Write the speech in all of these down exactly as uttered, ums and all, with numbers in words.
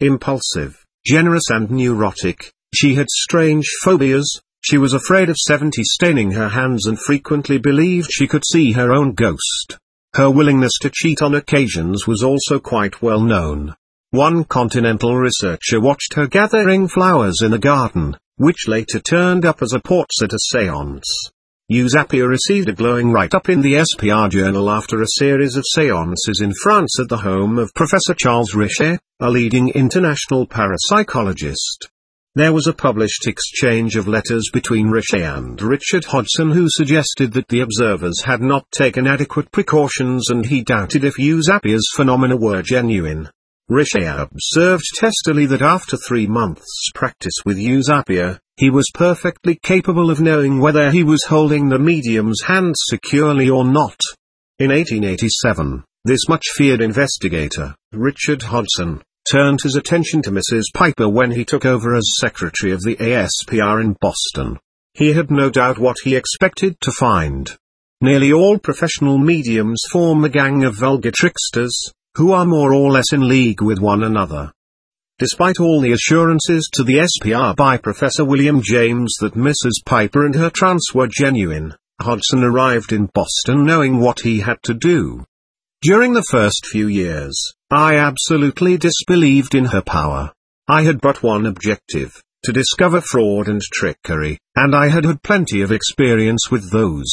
impulsive, generous and neurotic. She had strange phobias. She was afraid of seventy staining her hands and frequently believed she could see her own ghost. Her willingness to cheat on occasions was also quite well known. One continental researcher watched her gathering flowers in a garden, which later turned up as a portrait at a séance. Eusapier received a glowing write-up in the S P R journal after a series of séances in France at the home of Professor Charles Richet, a leading international parapsychologist. There was a published exchange of letters between Richet and Richard Hodgson, who suggested that the observers had not taken adequate precautions and he doubted if Eusapier's phenomena were genuine. Richet observed testily that after three months' practice with Eusapier, he was perfectly capable of knowing whether he was holding the medium's hand securely or not. In eighteen eighty-seven, this much-feared investigator, Richard Hodgson, turned his attention to Missus Piper when he took over as secretary of the A S P R in Boston. He had no doubt what he expected to find. Nearly all professional mediums form a gang of vulgar tricksters, who are more or less in league with one another. Despite all the assurances to the S P R by Professor William James that Missus Piper and her trance were genuine, Hodgson arrived in Boston knowing what he had to do. During the first few years, I absolutely disbelieved in her power. I had but one objective, to discover fraud and trickery, and I had had plenty of experience with those.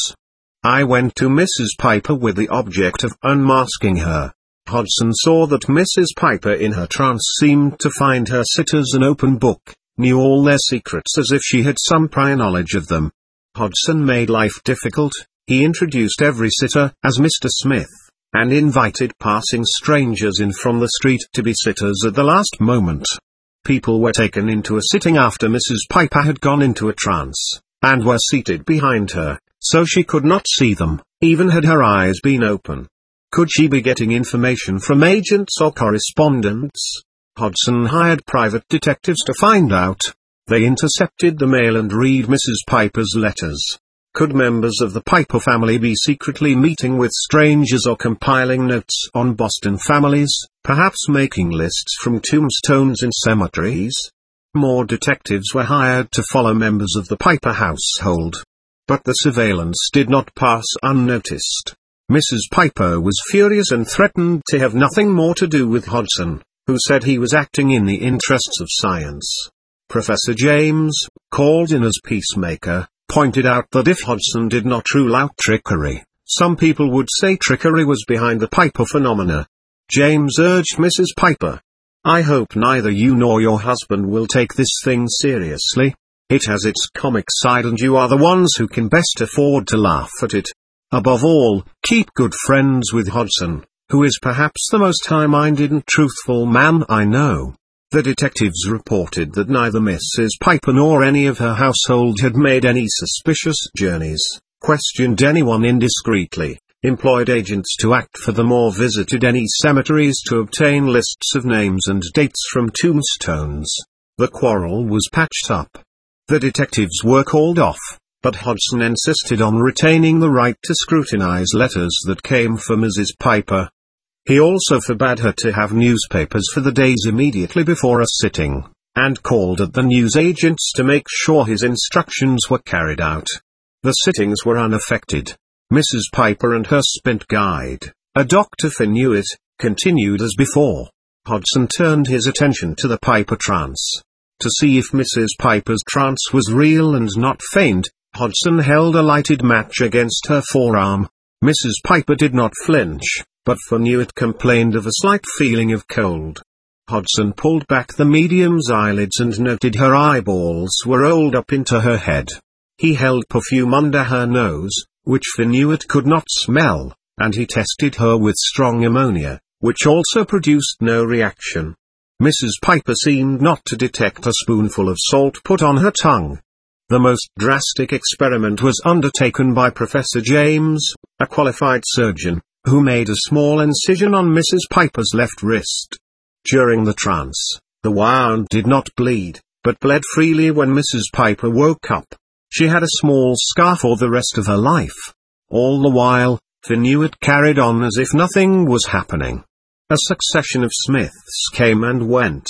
I went to Missus Piper with the object of unmasking her. Hodgson saw that Missus Piper in her trance seemed to find her sitters an open book, knew all their secrets as if she had some prior knowledge of them. Hodgson made life difficult. He introduced every sitter as Mister Smith, and invited passing strangers in from the street to be sitters at the last moment. People were taken into a sitting after Missus Piper had gone into a trance, and were seated behind her, so she could not see them, even had her eyes been open. Could she be getting information from agents or correspondents? Hodgson hired private detectives to find out. They intercepted the mail and read Missus Piper's letters. Could members of the Piper family be secretly meeting with strangers or compiling notes on Boston families, perhaps making lists from tombstones in cemeteries? More detectives were hired to follow members of the Piper household. But the surveillance did not pass unnoticed. Missus Piper was furious and threatened to have nothing more to do with Hodgson, who said he was acting in the interests of science. Professor James, called in as peacemaker, pointed out that if Hodgson did not rule out trickery, some people would say trickery was behind the Piper phenomena. James urged Missus Piper, "I hope neither you nor your husband will take this thing seriously. It has its comic side and you are the ones who can best afford to laugh at it. Above all, keep good friends with Hodgson, who is perhaps the most high-minded and truthful man I know." The detectives reported that neither Missus Piper nor any of her household had made any suspicious journeys, questioned anyone indiscreetly, employed agents to act for them or visited any cemeteries to obtain lists of names and dates from tombstones. The quarrel was patched up. The detectives were called off, but Hodgson insisted on retaining the right to scrutinize letters that came from Missus Piper. He also forbade her to have newspapers for the days immediately before a sitting, and called at the news agents to make sure his instructions were carried out. The sittings were unaffected. Missus Piper and her spent guide, a Doctor Finuit, continued as before. Hodgson turned his attention to the Piper trance. To see if Missus Piper's trance was real and not feigned, Hodgson held a lighted match against her forearm. Missus Piper did not flinch, but Finuit complained of a slight feeling of cold. Hodgson pulled back the medium's eyelids and noted her eyeballs were rolled up into her head. He held perfume under her nose, which Finuit could not smell, and he tested her with strong ammonia, which also produced no reaction. Missus Piper seemed not to detect a spoonful of salt put on her tongue. The most drastic experiment was undertaken by Professor James, a qualified surgeon, who made a small incision on Missus Piper's left wrist. During the trance, the wound did not bleed, but bled freely when Missus Piper woke up. She had a small scar for the rest of her life. All the while, Finuit carried on as if nothing was happening. A succession of Smiths came and went.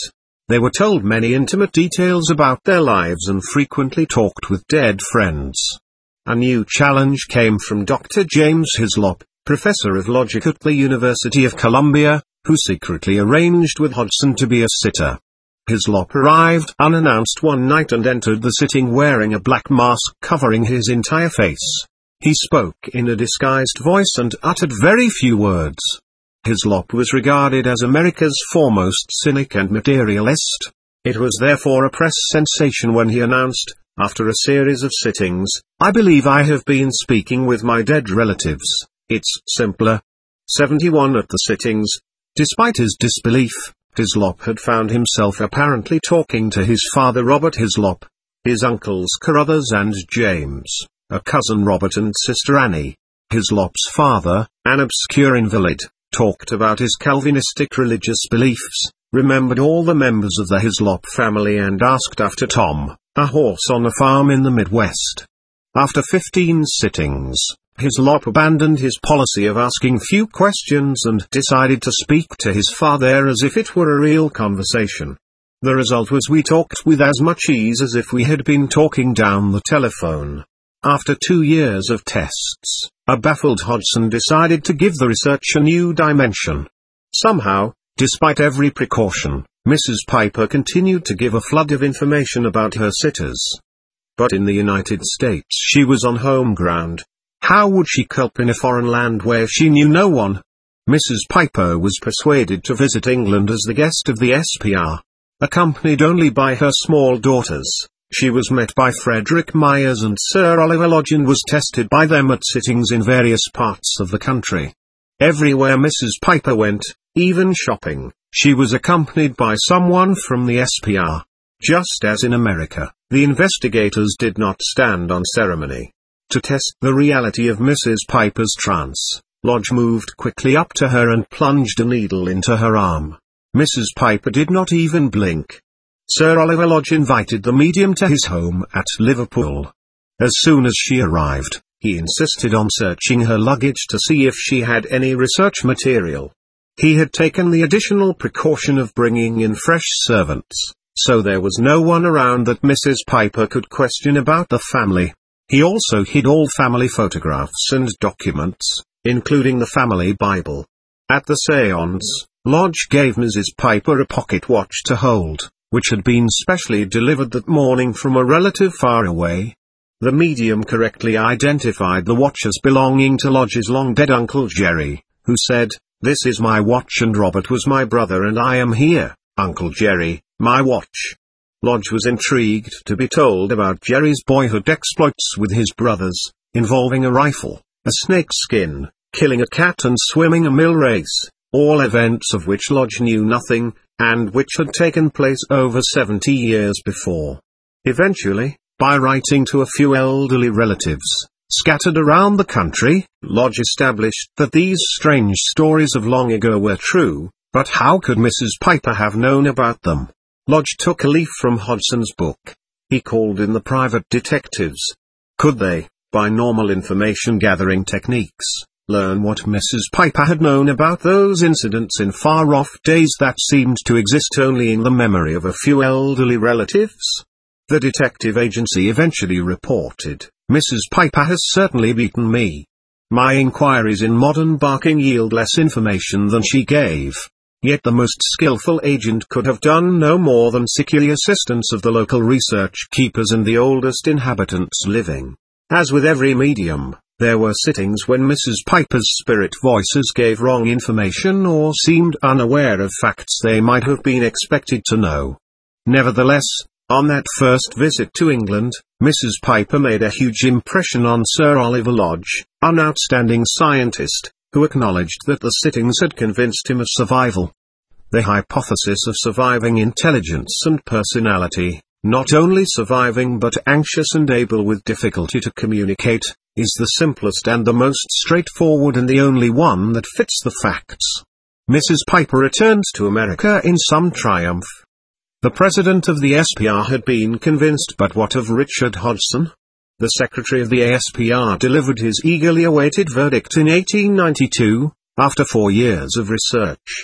They were told many intimate details about their lives and frequently talked with dead friends. A new challenge came from Doctor James Hislop, professor of logic at the University of Columbia, who secretly arranged with Hodgson to be a sitter. Hislop arrived unannounced one night and entered the sitting wearing a black mask covering his entire face. He spoke in a disguised voice and uttered very few words. Hislop was regarded as America's foremost cynic and materialist. It was therefore a press sensation when he announced, after a series of sittings, "I believe I have been speaking with my dead relatives. It's simpler." seventy-one At the sittings, despite his disbelief, Hislop had found himself apparently talking to his father Robert Hislop, his uncles Carruthers and James, a cousin Robert and sister Annie. Hislop's father, an obscure invalid, talked about his Calvinistic religious beliefs, remembered all the members of the Hislop family and asked after Tom, a horse on a farm in the Midwest. After fifteen sittings, Hislop abandoned his policy of asking few questions and decided to speak to his father as if it were a real conversation. The result was we talked with as much ease as if we had been talking down the telephone. After two years of tests, a baffled Hodgson decided to give the research a new dimension. Somehow, despite every precaution, Missus Piper continued to give a flood of information about her sitters. But in the United States she was on home ground. How would she cope in a foreign land where she knew no one? Missus Piper was persuaded to visit England as the guest of the S P R. Accompanied only by her small daughters, she was met by Frederick Myers and Sir Oliver Lodge and was tested by them at sittings in various parts of the country. Everywhere Missus Piper went, even shopping, she was accompanied by someone from the S P R. Just as in America, the investigators did not stand on ceremony. To test the reality of Missus Piper's trance, Lodge moved quickly up to her and plunged a needle into her arm. Missus Piper did not even blink. Sir Oliver Lodge invited the medium to his home at Liverpool. As soon as she arrived, he insisted on searching her luggage to see if she had any research material. He had taken the additional precaution of bringing in fresh servants, so there was no one around that Missus Piper could question about the family. He also hid all family photographs and documents, including the family Bible. At the séance, Lodge gave Missus Piper a pocket watch to hold, which had been specially delivered that morning from a relative far away. The medium correctly identified the watch as belonging to Lodge's long-dead Uncle Jerry, who said, "This is my watch and Robert was my brother and I am here, Uncle Jerry, my watch." Lodge was intrigued to be told about Jerry's boyhood exploits with his brothers, involving a rifle, a snake skin, killing a cat and swimming a mill race, all events of which Lodge knew nothing, and which had taken place over seventy years before. Eventually, by writing to a few elderly relatives, scattered around the country, Lodge established that these strange stories of long ago were true, but how could Missus Piper have known about them? Lodge took a leaf from Hodgson's book. He called in the private detectives. Could they, by normal information-gathering techniques, learn what Missus Piper had known about those incidents in far-off days that seemed to exist only in the memory of a few elderly relatives? The detective agency eventually reported, "Missus Piper has certainly beaten me. My inquiries in modern Barking yield less information than she gave." Yet the most skillful agent could have done no more than secure the assistance of the local research keepers and the oldest inhabitants living. As with every medium, there were sittings when Missus Piper's spirit voices gave wrong information or seemed unaware of facts they might have been expected to know. Nevertheless, on that first visit to England, Missus Piper made a huge impression on Sir Oliver Lodge, an outstanding scientist, who acknowledged that the sittings had convinced him of survival. The hypothesis of surviving intelligence and personality, not only surviving but anxious and able with difficulty to communicate, is the simplest and the most straightforward and the only one that fits the facts. Missus Piper returned to America in some triumph. The president of the S P R had been convinced, but what of Richard Hodgson? The secretary of the A S P R delivered his eagerly awaited verdict in eighteen ninety-two, after four years of research.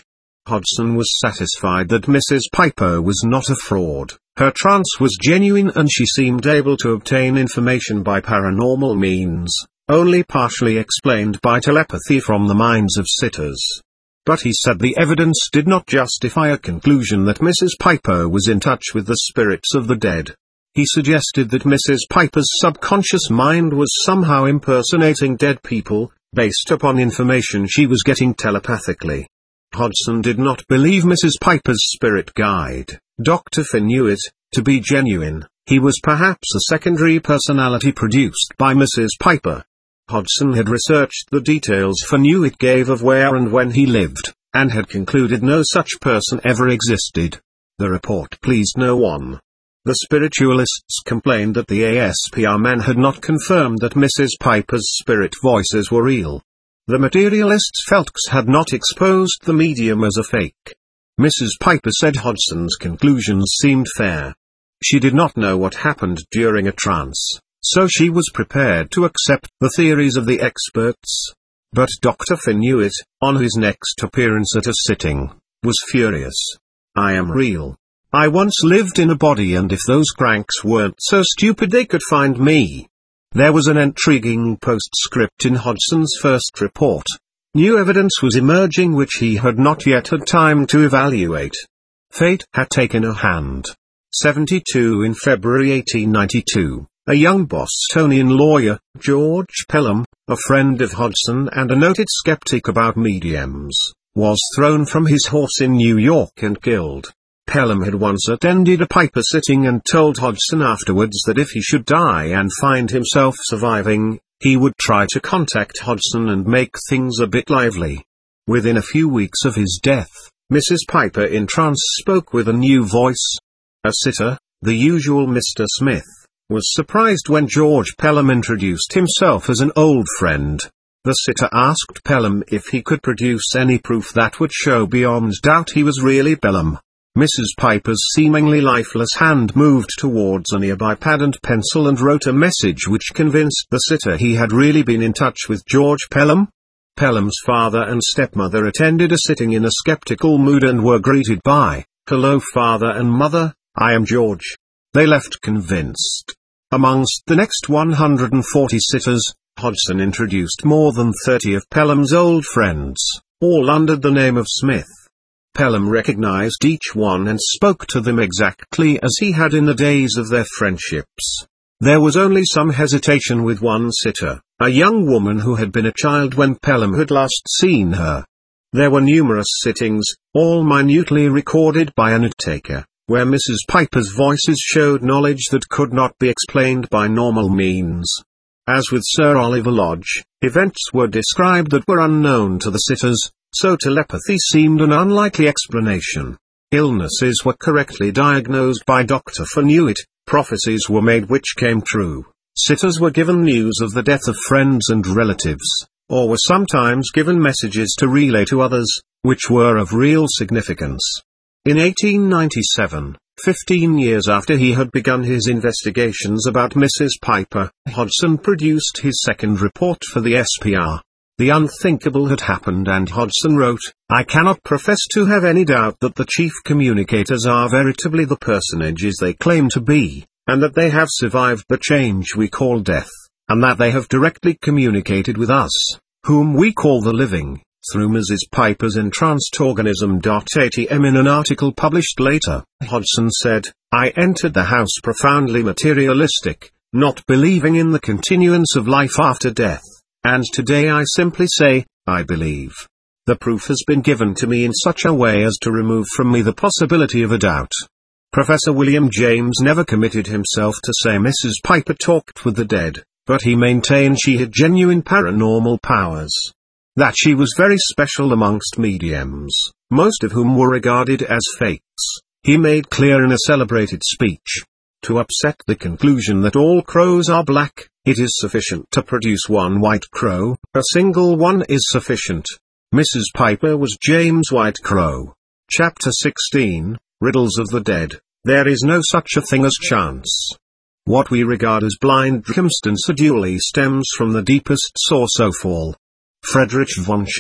Hodgson was satisfied that Missus Piper was not a fraud. Her trance was genuine and she seemed able to obtain information by paranormal means, only partially explained by telepathy from the minds of sitters. But he said the evidence did not justify a conclusion that Missus Piper was in touch with the spirits of the dead. He suggested that Missus Piper's subconscious mind was somehow impersonating dead people, based upon information she was getting telepathically. Hodgson did not believe Missus Piper's spirit guide, Doctor Finuit, to be genuine. He was perhaps a secondary personality produced by Missus Piper. Hodgson had researched the details Finuit gave of where and when he lived, and had concluded no such person ever existed. The report pleased no one. The spiritualists complained that the A S P R men had not confirmed that Missus Piper's spirit voices were real. The materialists felt X had not exposed the medium as a fake. Missus Piper said Hodgson's conclusions seemed fair. She did not know what happened during a trance, so she was prepared to accept the theories of the experts. But Doctor Finuit, on his next appearance at a sitting, was furious. "I am real. I once lived in a body, and if those cranks weren't so stupid they could find me." There was an intriguing postscript in Hodgson's first report. New evidence was emerging which he had not yet had time to evaluate. Fate had taken a hand. seventy-two In February eighteen ninety-two, a young Bostonian lawyer, George Pelham, a friend of Hodgson and a noted skeptic about mediums, was thrown from his horse in New York and killed. Pelham had once attended a Piper sitting and told Hodgson afterwards that if he should die and find himself surviving, he would try to contact Hodgson and make things a bit lively. Within a few weeks of his death, Missus Piper in trance spoke with a new voice. A sitter, the usual Mister Smith, was surprised when George Pelham introduced himself as an old friend. The sitter asked Pelham if he could produce any proof that would show beyond doubt he was really Pelham. Missus Piper's seemingly lifeless hand moved towards a nearby pad and pencil and wrote a message which convinced the sitter he had really been in touch with George Pelham. Pelham's father and stepmother attended a sitting in a skeptical mood and were greeted by, "Hello father and mother, I am George." They left convinced. Amongst the next one hundred forty sitters, Hodgson introduced more than thirty of Pelham's old friends, all under the name of Smith. Pelham recognized each one and spoke to them exactly as he had in the days of their friendships. There was only some hesitation with one sitter, a young woman who had been a child when Pelham had last seen her. There were numerous sittings, all minutely recorded by a note-taker, where Missus Piper's voices showed knowledge that could not be explained by normal means. As with Sir Oliver Lodge, events were described that were unknown to the sitters, so telepathy seemed an unlikely explanation. Illnesses were correctly diagnosed by Doctor Finuit, prophecies were made which came true, sitters were given news of the death of friends and relatives, or were sometimes given messages to relay to others, which were of real significance. In eighteen ninety-seven, fifteen years after he had begun his investigations about Missus Piper, Hodgson produced his second report for the S P R. The unthinkable had happened and Hodgson wrote, "I cannot profess to have any doubt that the chief communicators are veritably the personages they claim to be, and that they have survived the change we call death, and that they have directly communicated with us, whom we call the living, through Missus Piper's entranced organism. A T M In an article published later, Hodgson said, "I entered the house profoundly materialistic, not believing in the continuance of life after death. And today I simply say, I believe. The proof has been given to me in such a way as to remove from me the possibility of a doubt." Professor William James never committed himself to say Missus Piper talked with the dead, but he maintained she had genuine paranormal powers. That she was very special amongst mediums, most of whom were regarded as fakes, he made clear in a celebrated speech. To upset the conclusion that all crows are black, it is sufficient to produce one white crow, a single one is sufficient. Missus Piper was James White Crow. Chapter sixteen, Riddles of the Dead. There is no such a thing as chance. What we regard as blind circumstance dually stems from the deepest source of all. Friedrich von Schiller,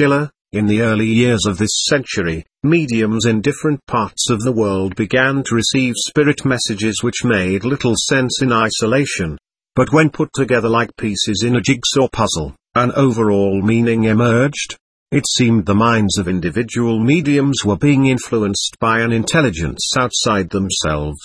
In the early years of this century, mediums in different parts of the world began to receive spirit messages which made little sense in isolation. But when put together like pieces in a jigsaw puzzle, an overall meaning emerged. It seemed the minds of individual mediums were being influenced by an intelligence outside themselves.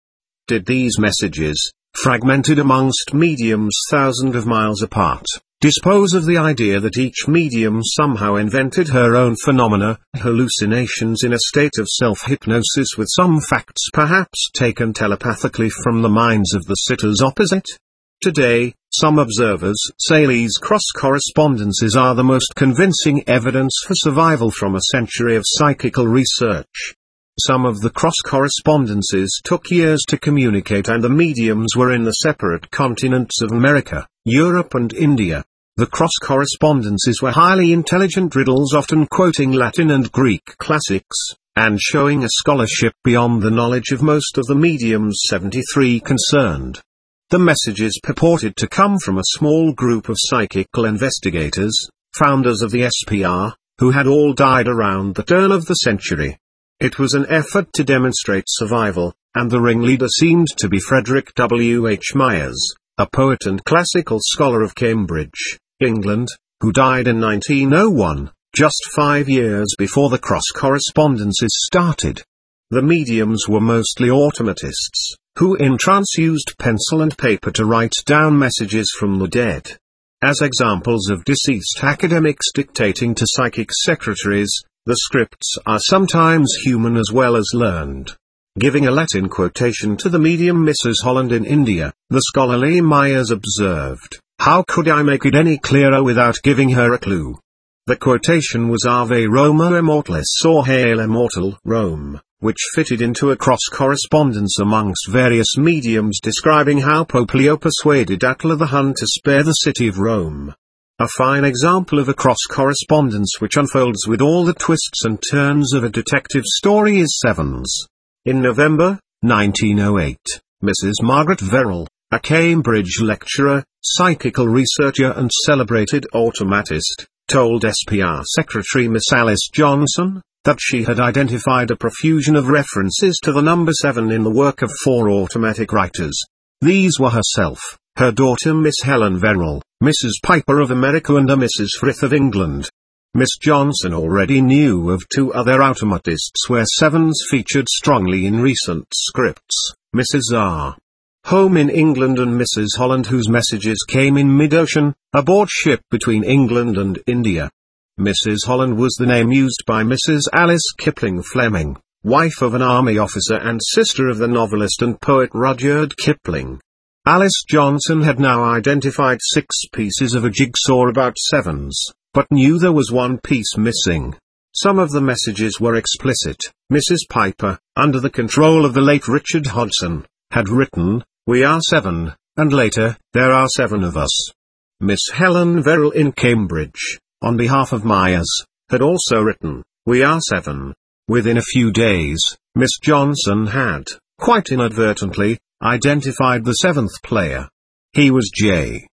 Did these messages, fragmented amongst mediums thousands of miles apart, dispose of the idea that each medium somehow invented her own phenomena, hallucinations in a state of self-hypnosis with some facts perhaps taken telepathically from the minds of the sitters opposite? Today, some observers say these cross-correspondences are the most convincing evidence for survival from a century of psychical research. Some of the cross-correspondences took years to communicate and the mediums were in the separate continents of America, Europe and India. The cross-correspondences were highly intelligent riddles often quoting Latin and Greek classics, and showing a scholarship beyond the knowledge of most of the mediums seventy-three concerned. The messages purported to come from a small group of psychical investigators, founders of the S P R, who had all died around the turn of the century. It was an effort to demonstrate survival, and the ringleader seemed to be Frederick W H Myers, a poet and classical scholar of Cambridge, England, who died in nineteen oh one, just five years before the cross-correspondences started. The mediums were mostly automatists, who in trance used pencil and paper to write down messages from the dead. As examples of deceased academics dictating to psychic secretaries, the scripts are sometimes human as well as learned. Giving a Latin quotation to the medium Missus Holland in India, the scholarly Myers observed, "How could I make it any clearer without giving her a clue?" The quotation was Ave Roma Immortalis or Hail Immortal Rome, which fitted into a cross-correspondence amongst various mediums describing how Pope Leo persuaded Attila the Hun to spare the city of Rome. A fine example of a cross-correspondence which unfolds with all the twists and turns of a detective story is Sevens. In November, nineteen oh eight, Missus Margaret Verrill, a Cambridge lecturer, psychical researcher and celebrated automatist, told S P R Secretary Miss Alice Johnson, that she had identified a profusion of references to the number seven in the work of four automatic writers. These were herself, her daughter Miss Helen Verrill, Missus Piper of America and a Missus Frith of England. Miss Johnson already knew of two other automatists where sevens featured strongly in recent scripts, Missus R. Home in England and Missus Holland whose messages came in mid-ocean, aboard ship between England and India. Missus Holland was the name used by Missus Alice Kipling Fleming, wife of an army officer and sister of the novelist and poet Rudyard Kipling. Alice Johnson had now identified six pieces of a jigsaw about sevens, but knew there was one piece missing. Some of the messages were explicit. Missus Piper, under the control of the late Richard Hodgson, had written, "We are seven," and later, "There are seven of us." Miss Helen Verrill in Cambridge, on behalf of Myers, had also written, "We are seven." Within a few days, Miss Johnson had, quite inadvertently, identified the seventh player. He was J.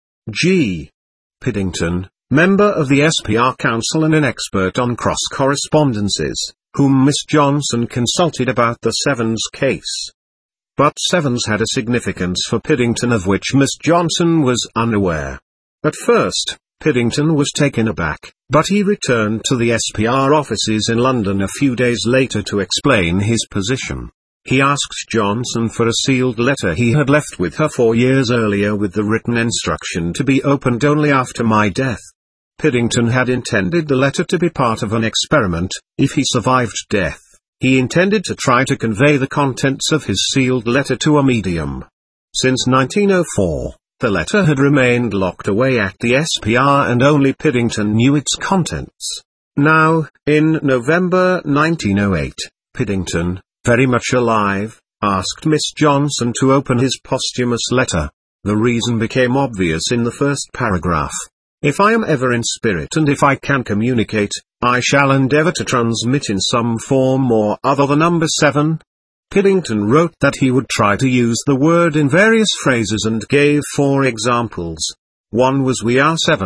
G. Piddington, member of the S P R Council and an expert on cross-correspondences, whom Miss Johnson consulted about the sevens case. But sevens had a significance for Piddington of which Miss Johnson was unaware. At first, Piddington was taken aback, but he returned to the S P R offices in London a few days later to explain his position. He asked Johnson for a sealed letter he had left with her four years earlier with the written instruction to be opened only after my death. Piddington had intended the letter to be part of an experiment. If he survived death, he intended to try to convey the contents of his sealed letter to a medium. Since nineteen oh four, the letter had remained locked away at the S P R and only Piddington knew its contents. Now, in November nineteen oh eight, Piddington, very much alive, asked Miss Johnson to open his posthumous letter. The reason became obvious in the first paragraph. "If I am ever in spirit and if I can communicate, I shall endeavor to transmit in some form or other the number seven. Piddington wrote that he would try to use the word in various phrases and gave four examples. One was "We are seven,"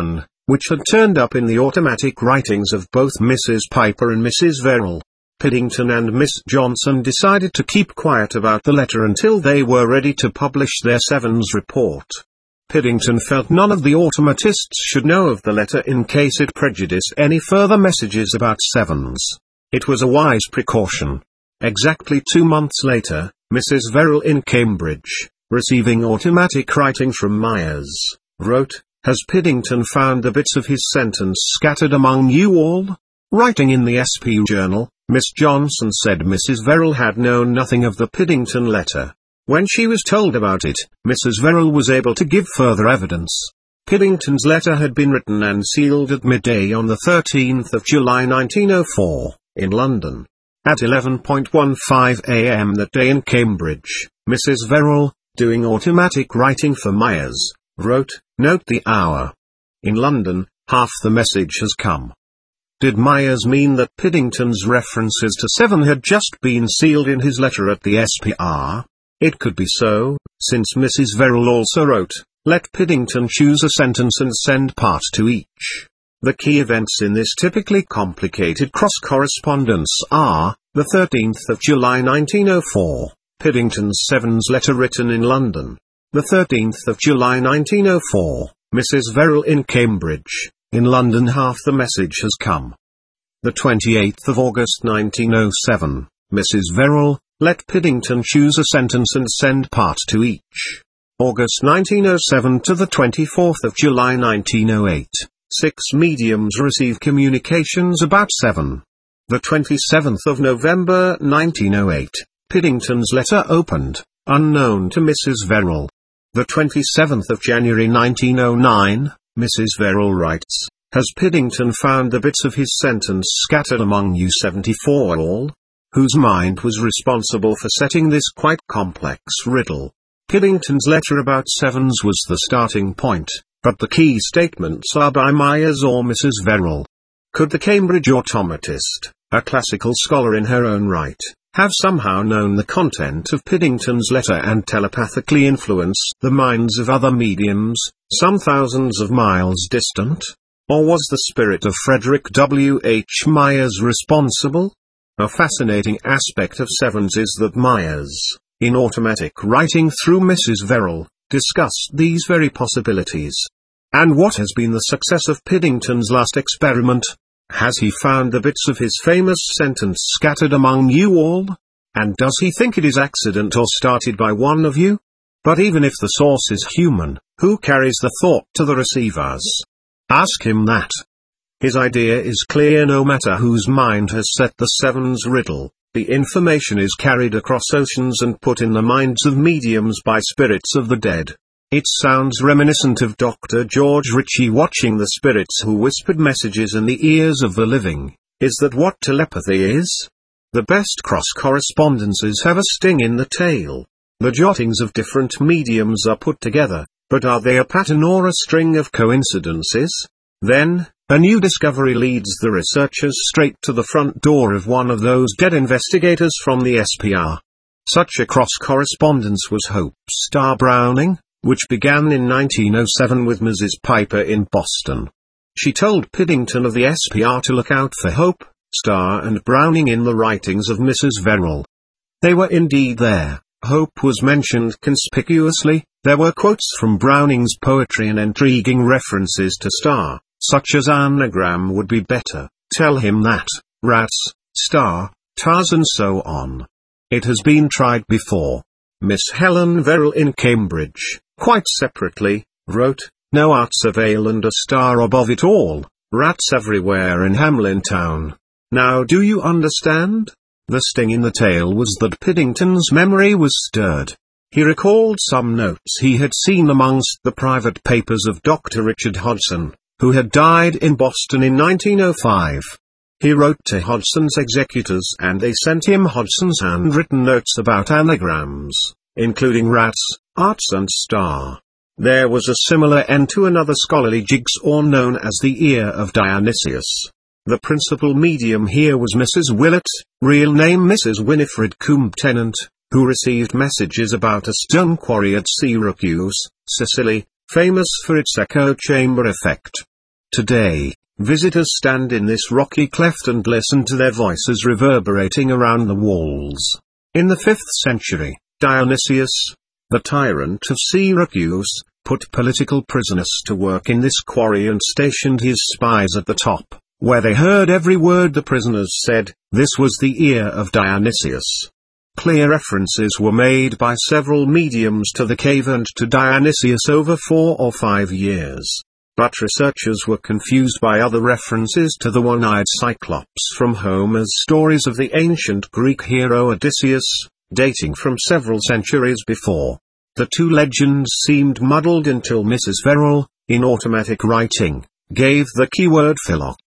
which had turned up in the automatic writings of both Missus Piper and Missus Verrill. Piddington and Miss Johnson decided to keep quiet about the letter until they were ready to publish their Sevens report. Piddington felt none of the automatists should know of the letter in case it prejudiced any further messages about Sevens. It was a wise precaution. Exactly two months later, Missus Verrill in Cambridge, receiving automatic writing from Myers, wrote, "Has Piddington found the bits of his sentence scattered among you all?" Writing in the S P U Journal, Miss Johnson said Missus Verrill had known nothing of the Piddington letter. When she was told about it, Missus Verrill was able to give further evidence. Piddington's letter had been written and sealed at midday on the thirteenth of July nineteen oh four, in London. At eleven fifteen a m that day in Cambridge, Missus Verrill, doing automatic writing for Myers, wrote, "Note the hour. In London, half the message has come." Did Myers mean that Piddington's references to Seven had just been sealed in his letter at the S P R? It could be so, since Missus Verrill also wrote, "Let Piddington choose a sentence and send part to each." The key events in this typically complicated cross-correspondence are, the thirteenth of July nineteen oh four, Piddington's Sevens letter written in London. The thirteenth of July nineteen oh four, Missus Verrill in Cambridge, in London half the message has come. The twenty-eighth of August nineteen oh seven, Missus Verrill, let Piddington choose a sentence and send part to each. August nineteen oh seven to the twenty-fourth of July nineteen oh eight, six mediums receive communications about Seven. The twenty-seventh of November nineteen oh eight, Piddington's letter opened, unknown to Missus Verrill. The twenty-seventh of January nineteen oh nine, Missus Verrill writes, "Has Piddington found the bits of his sentence scattered among you seventy-four all?" Whose mind was responsible for setting this quite complex riddle? Piddington's letter about Sevens was the starting point, but the key statements are by Myers or Missus Verrill. Could the Cambridge automatist, a classical scholar in her own right, have somehow known the content of Piddington's letter and telepathically influence the minds of other mediums, some thousands of miles distant? Or was the spirit of Frederick W H Myers responsible? A fascinating aspect of Sevens is that Myers, in automatic writing through Missus Verrill, discussed these very possibilities. And what has been the success of Piddington's last experiment? Has he found the bits of his famous sentence scattered among you all? And does he think it is accident or started by one of you? But even if the source is human, who carries the thought to the receivers? Ask him that. His idea is clear: no matter whose mind has set the Sevens riddle, the information is carried across oceans and put in the minds of mediums by spirits of the dead. It sounds reminiscent of Doctor George Ritchie watching the spirits who whispered messages in the ears of the living. Is that what telepathy is? The best cross-correspondences have a sting in the tail. The jottings of different mediums are put together, but are they a pattern or a string of coincidences? Then, a new discovery leads the researchers straight to the front door of one of those dead investigators from the S P R. Such a cross-correspondence was Hope Starr Browning, which began in nineteen oh seven with Missus Piper in Boston. She told Piddington of the S P R to look out for Hope, Starr and Browning in the writings of Missus Verrill. They were indeed there. Hope was mentioned conspicuously. There were quotes from Browning's poetry and intriguing references to Starr, such as "anagram would be better, tell him that, rats, star, tars and so on." It has been tried before. Miss Helen Verrill in Cambridge, quite separately, wrote, "No arts avail and a star above it all, rats everywhere in Hamlin Town." Now do you understand? The sting in the tail was that Piddington's memory was stirred. He recalled some notes he had seen amongst the private papers of Doctor Richard Hodgson, who had died in Boston in nineteen oh five. He wrote to Hodgson's executors and they sent him Hodgson's handwritten notes about anagrams, including rats, arts and star. There was a similar end to another scholarly jigsaw known as the Ear of Dionysius. The principal medium here was Missus Willett, real name Missus Winifred Coombe Tennant, who received messages about a stone quarry at Syracuse, Sicily, famous for its echo chamber effect. Today, visitors stand in this rocky cleft and listen to their voices reverberating around the walls. In the fifth century, Dionysius, the tyrant of Syracuse, put political prisoners to work in this quarry and stationed his spies at the top, where they heard every word the prisoners said. This was the ear of Dionysius. Clear references were made by several mediums to the cave and to Dionysius over four or five years. But researchers were confused by other references to the one-eyed Cyclops from Homer's stories of the ancient Greek hero Odysseus, dating from several centuries before. The two legends seemed muddled until Missus Verrill, in automatic writing, gave the keyword Philox.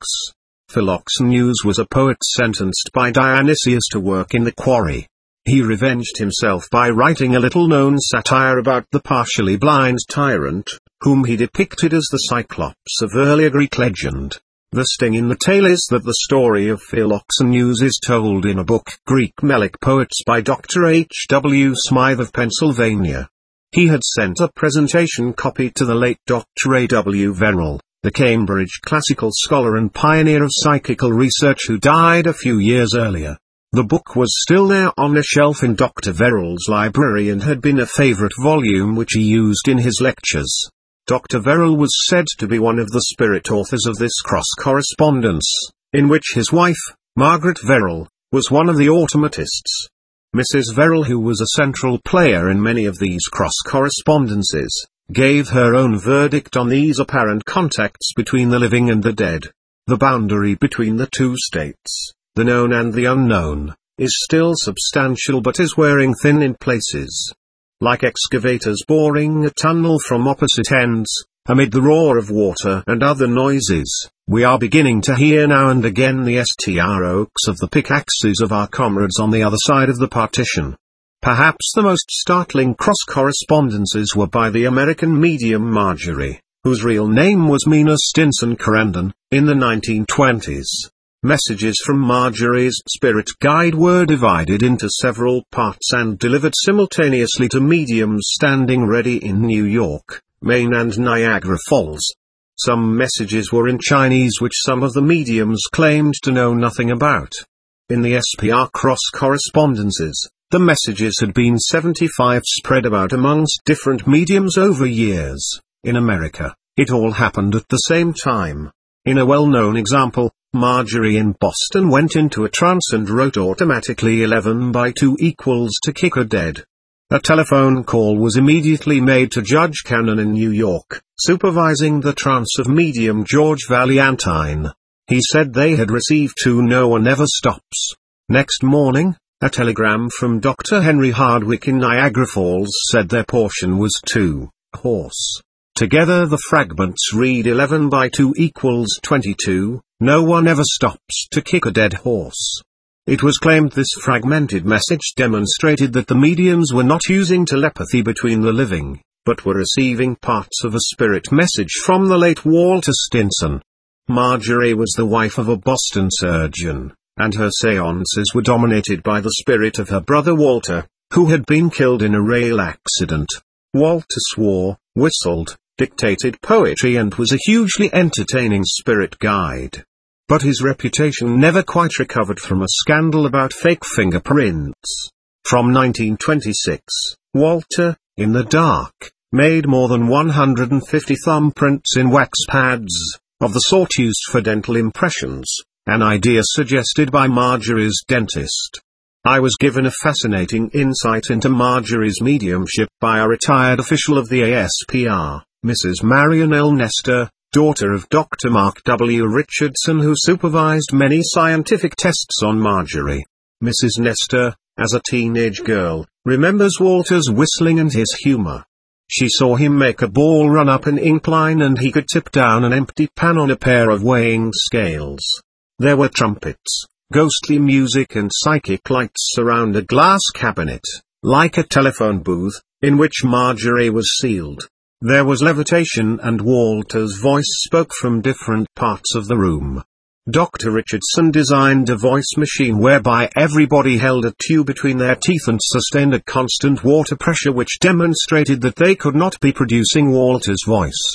Philoxenus was a poet sentenced by Dionysius to work in the quarry. He revenged himself by writing a little-known satire about the partially blind tyrant, whom he depicted as the Cyclops of earlier Greek legend. The sting in the tale is that the story of Philoxenus is told in a book, Greek Melic Poets by Doctor H W Smythe of Pennsylvania. He had sent a presentation copy to the late Doctor A W Verrill, the Cambridge classical scholar and pioneer of psychical research who died a few years earlier. The book was still there on a shelf in Doctor Verrill's library and had been a favorite volume which he used in his lectures. Doctor Verrill was said to be one of the spirit authors of this cross-correspondence, in which his wife, Margaret Verrill, was one of the automatists. Missus Verrill, who was a central player in many of these cross-correspondences, gave her own verdict on these apparent contacts between the living and the dead. The boundary between the two states, the known and the unknown, is still substantial but is wearing thin in places. Like excavators boring a tunnel from opposite ends, amid the roar of water and other noises, we are beginning to hear now and again the strokes of the pickaxes of our comrades on the other side of the partition. Perhaps the most startling cross-correspondences were by the American medium Marjorie, whose real name was Mina Stinson Corendon, in the nineteen twenties. Messages from Marjorie's spirit guide were divided into several parts and delivered simultaneously to mediums standing ready in New York, Maine and Niagara Falls. Some messages were in Chinese which some of the mediums claimed to know nothing about. In the S P R cross-correspondences, the messages had been seventy-five spread about amongst different mediums over years. In America, it all happened at the same time. In a well-known example, Marjorie in Boston went into a trance and wrote automatically eleven by two equals to kick her dead. A telephone call was immediately made to Judge Cannon in New York, supervising the trance of medium George Valentine. He said they had received two No One Ever Stops. Next morning, a telegram from Doctor Henry Hardwick in Niagara Falls said their portion was two, horse. Together the fragments read eleven by two equals twenty-two, no one ever stops to kick a dead horse. It was claimed this fragmented message demonstrated that the mediums were not using telepathy between the living, but were receiving parts of a spirit message from the late Walter Stinson. Marjorie was the wife of a Boston surgeon, and her seances were dominated by the spirit of her brother Walter, who had been killed in a rail accident. Walter swore, whistled, dictated poetry and was a hugely entertaining spirit guide. But his reputation never quite recovered from a scandal about fake fingerprints. From nineteen twenty-six, Walter, in the dark, made more than one hundred fifty thumbprints in wax pads, of the sort used for dental impressions, an idea suggested by Marjorie's dentist. I was given a fascinating insight into Marjorie's mediumship by a retired official of the A S P R. Missus Marion L. Nestor, daughter of Doctor Mark W. Richardson, who supervised many scientific tests on Marjorie. Missus Nestor, as a teenage girl, remembers Walter's whistling and his humor. She saw him make a ball run up an incline and he could tip down an empty pan on a pair of weighing scales. There were trumpets, ghostly music and psychic lights around a glass cabinet, like a telephone booth, in which Marjorie was sealed. There was levitation and Walter's voice spoke from different parts of the room. Doctor Richardson designed a voice machine whereby everybody held a tube between their teeth and sustained a constant water pressure which demonstrated that they could not be producing Walter's voice.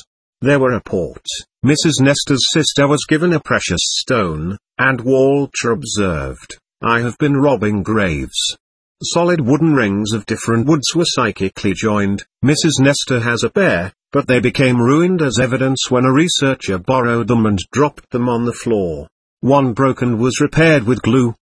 There were reports. Missus Nestor's sister was given a precious stone, and Walter observed, "I have been robbing graves." Solid wooden rings of different woods were psychically joined. Missus Nestor has a pair, but they became ruined as evidence when a researcher borrowed them and dropped them on the floor. One broken was repaired with glue,